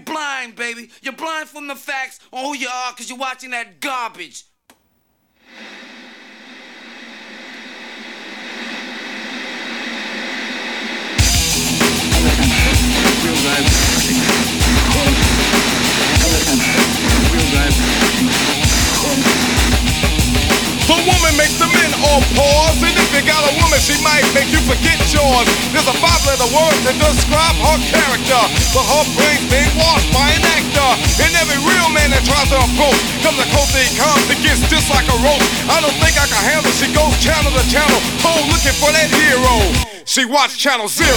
blind, baby. You're blind from the facts on who you are because you're watching that garbage. The woman makes the men all pause, and if you got a woman, she might make you forget yours. There's a 5-letter word to describe her character, but her brain's being washed by an actor. And every real man that tries to approach comes the closer he comes, it gets just like a rope. I don't think I can handle. She goes channel to channel, cold looking for that hero. She watch Channel Zero.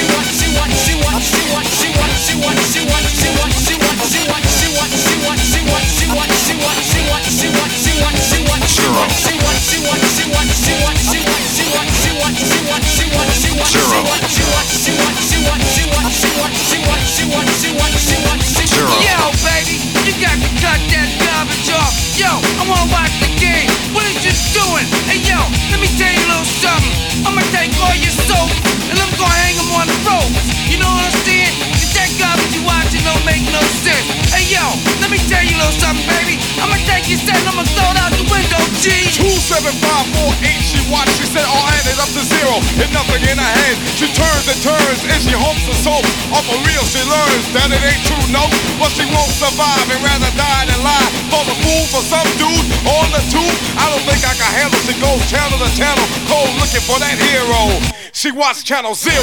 Yo, baby, you got to cut that garbage off. Yo, I wanna watch the game. What is you doing? Hey, yo, let me tell you a little something. I'ma take all your soap and I'm gonna hang them on the rope. You know what I'm saying? Cause that garbage you watching don't make no sense. Hey, yo, let me tell you a little something, baby. I'ma take your set and I'ma throw it out the window, G. 27548, she watched, she said all added up to zero, and nothing in her head. She turns and turns, and she hopes and soap. Off for real, she learns that it ain't true, no. But she won't survive and rather die than lie. For the fool, for some dude on the tube, I don't think I can handle. She goes channel to channel, cold looking for that hero. She watch Channel Zero.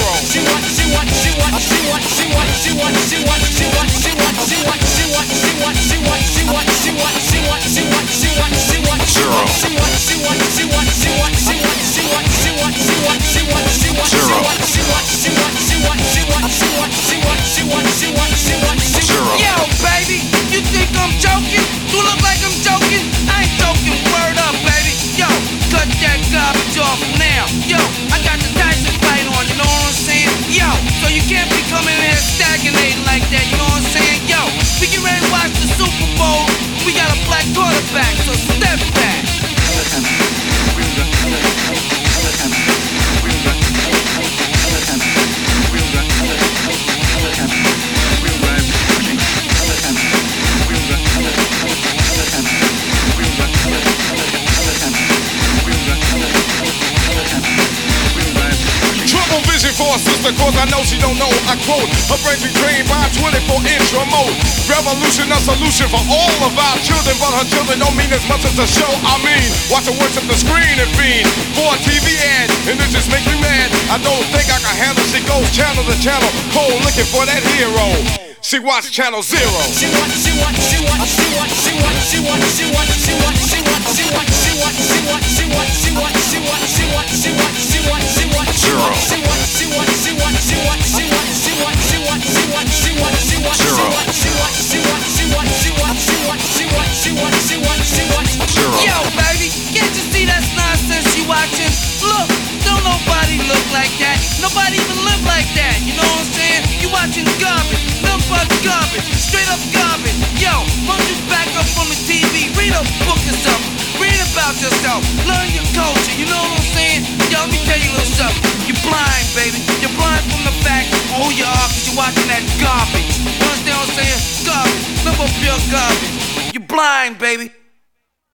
Yo, baby, you think I'm joking? You look like I'm joking? I ain't joking, word up, baby. Yo, cut that garbage off now. Yo, I got the Tyson fight on, you know what I'm saying? Yo, so you can't be coming in here stagnating like that, you know what I'm saying? Yo, we get ready to watch the Super Bowl. We got a black quarterback, so step back. Trouble vision for a sister, cause I know she don't know. I quote, her brain be trained by 24-inch remote. Revolution, a solution for all of our children, but her children don't mean as much as the show. I mean, watch her worship the screen and fiend for a TV ad, and it just makes me mad. I don't think I can handle. She goes channel to channel, cold looking for that hero. She watch Channel Zero. Yo, baby, can't you see that's nonsense you watching? Look, don't nobody look like that. Nobody even live like that. You know what I'm saying? You watching garbage, nothing but garbage, straight up garbage. Yo, why don't you back up from the TV? Read a book or something. Read about yourself. Learn your culture. You know what I'm saying? Yo, let me tell you a little something. You're blind, baby. You're blind from the fact of who you are because you're watching that garbage. You understand what I'm saying? Garbage. Nothing but pure garbage. You're blind, baby.